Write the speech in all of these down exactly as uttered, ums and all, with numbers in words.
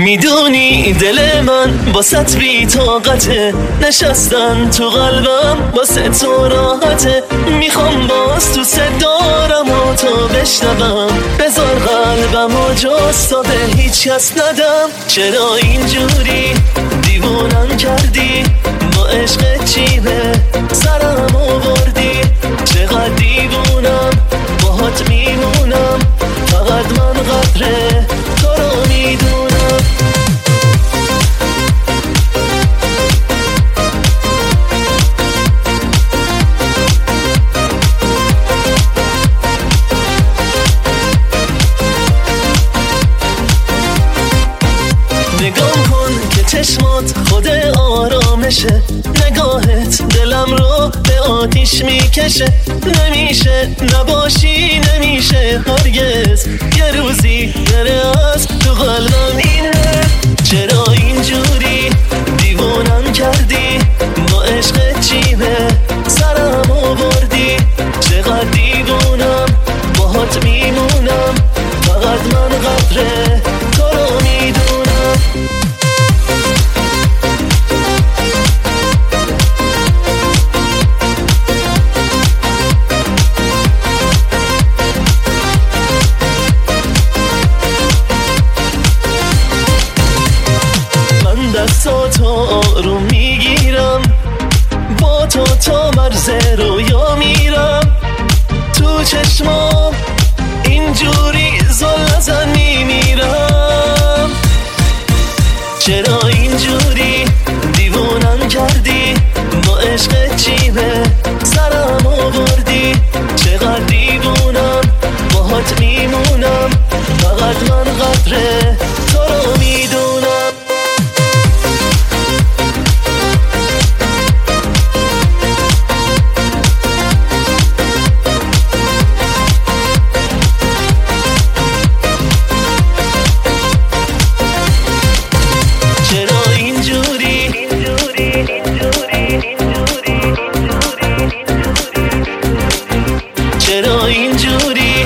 میدونی دل من باست بی طاقته، نشستن تو قلبم واسه تو راحته. میخوام باز تو صدارم و تو بشنوم، بذار قلبم و جستا به هیچ کس ندم. چرا اینجوری دیوونم کردی، با عشق چیه سرم آوردی؟ چقدر دیوونم باهات میمونم، فقط من قدر تو رو میدونم. نگام کن که چشمات خود آرامشه، نگاهت دلم رو به آتیش میکشه. نمیشه نباشی نمیشه هرگز، یه روزی بره از تو قلبم اینه. چرا اینجوری دیوونم کردی، با عشق چیه سرم آوردی؟ چقدر دیوونم باهات میمونم، فقط من قدر تو رو میدونم. دستاتو آروم میگیرم، با تو تا مرز رویا میرم. تو چشمام اینجوری زل نزن میمیرم. چرا اینجوری دیوونم کردی، با عشق چیه سرم آوردی؟ چقدر دیوونم باهات میمونم، فقط من قدر تو رو میدونم. چرا اینجوری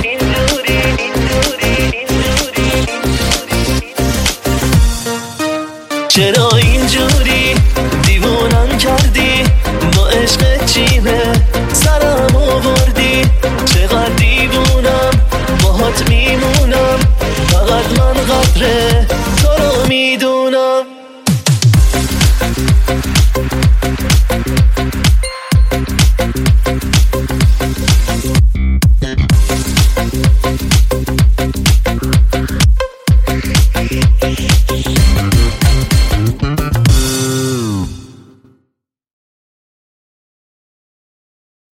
چرا اینجوری دیوونم کردی، با عشق چیه سرم آوردی؟ چقدر دیوونم باهات میمونم، فقط من قدر تو رو میدونم. We'll be right back.